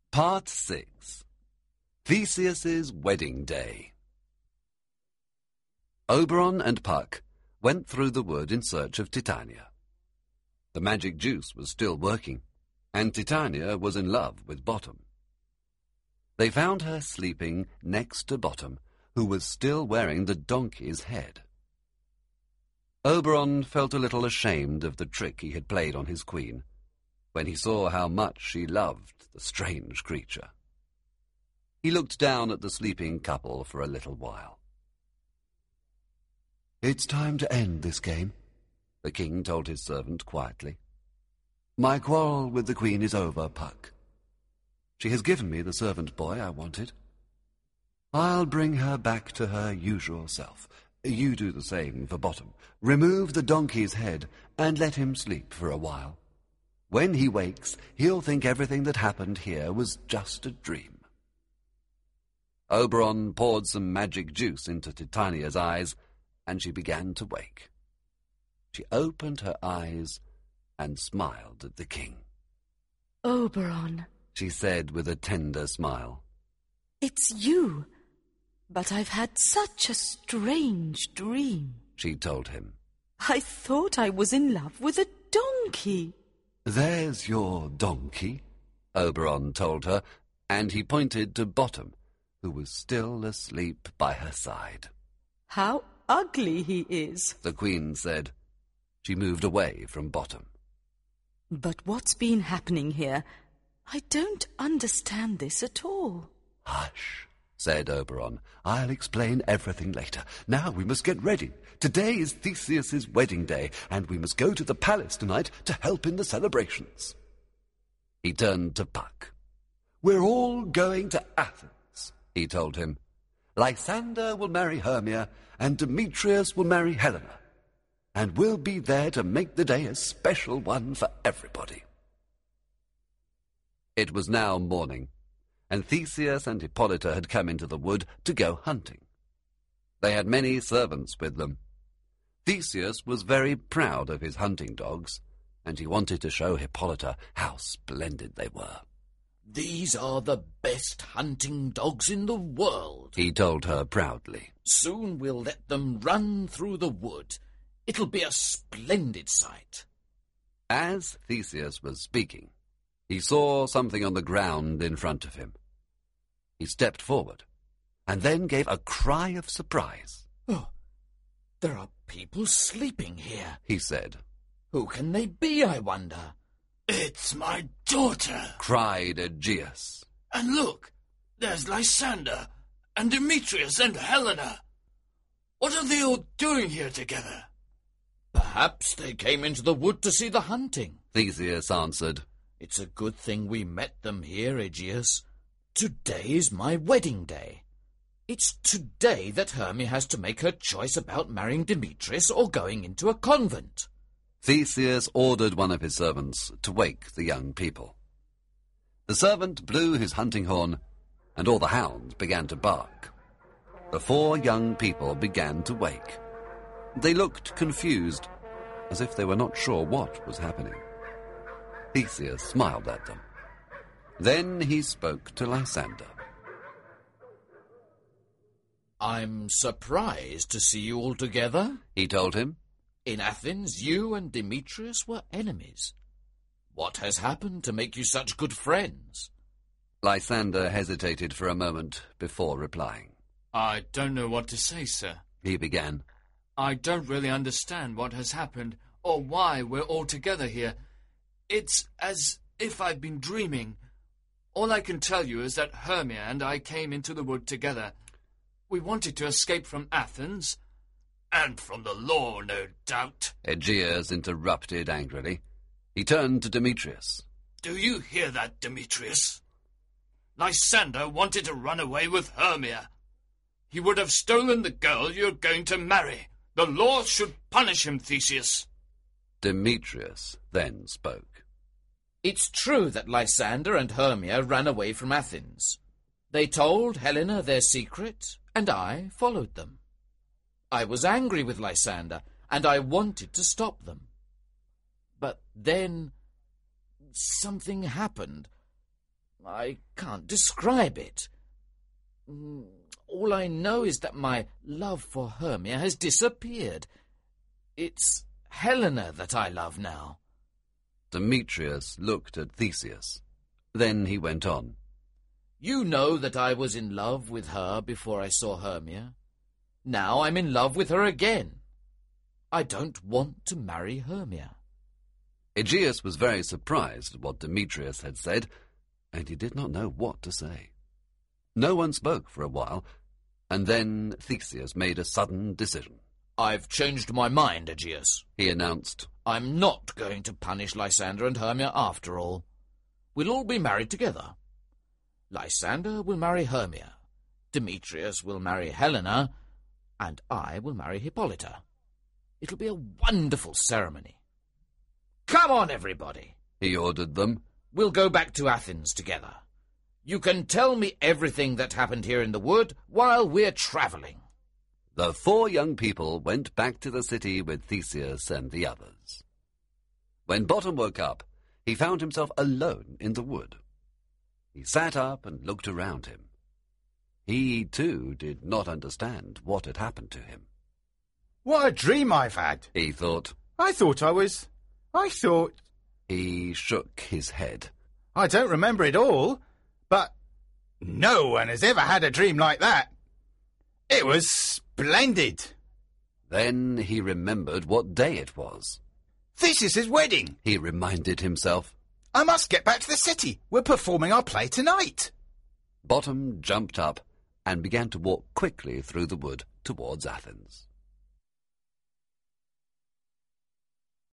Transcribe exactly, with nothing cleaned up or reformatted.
Part six. Theseus's Wedding Day. Oberon and Puck went through the wood in search of Titania. The magic juice was still working, and Titania was in love with Bottom. They found her sleeping next to Bottom, who was still wearing the donkey's head. Oberon felt a little ashamed of the trick he had played on his queen, when he saw how much she loved the strange creature. He looked down at the sleeping couple for a little while. "It's time to end this game," the king told his servant quietly. "My quarrel with the queen is over, Puck. She has given me the servant boy I wanted. I'll bring her back to her usual self. You do the same for Bottom. Remove the donkey's head and let him sleep for a while. When he wakes, he'll think everything that happened here was just a dream." Oberon poured some magic juice into Titania's eyes, and she began to wake. She opened her eyes and smiled at the king. "Oberon," she said with a tender smile. "It's you. But I've had such a strange dream," she told him. "I thought I was in love with a donkey." "There's your donkey," Oberon told her, and he pointed to Bottom, who was still asleep by her side. "How ugly he is," the queen said. She moved away from Bottom. "But what's been happening here? I don't understand this at all." "Hush," said Oberon. "I'll explain everything later. Now we must get ready. Today is Theseus's wedding day, and we must go to the palace tonight to help in the celebrations." He turned to Puck. "We're all going to Athens," he told him. "Lysander will marry Hermia, and Demetrius will marry Helena. And we'll be there to make the day a special one for everybody." It was now morning, and Theseus and Hippolyta had come into the wood to go hunting. They had many servants with them. Theseus was very proud of his hunting dogs, and he wanted to show Hippolyta how splendid they were. "These are the best hunting dogs in the world," he told her proudly. "Soon we'll let them run through the wood. It'll be a splendid sight." As Theseus was speaking, he saw something on the ground in front of him. He stepped forward, and then gave a cry of surprise. "Oh, there are people sleeping here," he said. "Who can they be, I wonder?" "It's my daughter," cried Aegeus. "And look, there's Lysander, and Demetrius and Helena. What are they all doing here together?" "Perhaps they came into the wood to see the hunting," Theseus answered. "It's a good thing we met them here, Aegeus. Today is my wedding day. It's today that Hermia has to make her choice about marrying Demetrius or going into a convent." Theseus ordered one of his servants to wake the young people. The servant blew his hunting horn, and all the hounds began to bark. The four young people began to wake. They looked confused, as if they were not sure what was happening. Theseus smiled at them. Then he spoke to Lysander. "I'm surprised to see you all together," he told him. "In Athens, you and Demetrius were enemies. What has happened to make you such good friends?" Lysander hesitated for a moment before replying. "I don't know what to say, sir," he began. "I don't really understand what has happened or why we're all together here. It's as if I've been dreaming. All I can tell you is that Hermia and I came into the wood together. We wanted to escape from Athens." "And from the law, no doubt," Aegeus interrupted angrily. He turned to Demetrius. "Do you hear that, Demetrius? Lysander wanted to run away with Hermia. He would have stolen the girl you're going to marry. The law should punish him, Theseus." Demetrius then spoke. "It's true that Lysander and Hermia ran away from Athens. They told Helena their secret, and I followed them. I was angry with Lysander, and I wanted to stop them. But then something happened. I can't describe it. All I know is that my love for Hermia has disappeared. It's Helena that I love now. Demetrius looked at Theseus. Then he went on. You know that I was in love with her before I saw Hermia. Now I'm in love with her again. I don't want to marry Hermia. Aegeus was very surprised at what Demetrius had said, and he did not know what to say. No one spoke for a while, and then Theseus made a sudden decision. I've changed my mind, Aegeus, he announced. I'm not going to punish Lysander and Hermia after all. We'll all be married together. Lysander will marry Hermia, Demetrius will marry Helena, and I will marry Hippolyta. It'll be a wonderful ceremony. Come on, everybody, he ordered them. We'll go back to Athens together. You can tell me everything that happened here in the wood while we're travelling. The four young people went back to the city with Theseus and the others. When Bottom woke up, he found himself alone in the wood. He sat up and looked around him. He, too, did not understand what had happened to him. What a dream I've had, he thought. I thought I was... I thought... He shook his head. I don't remember it all, but no one has ever had a dream like that. It was splendid. Then he remembered what day it was. Theseus's wedding, he reminded himself. I must get back to the city. We're performing our play tonight. Bottom jumped up and began to walk quickly through the wood towards Athens.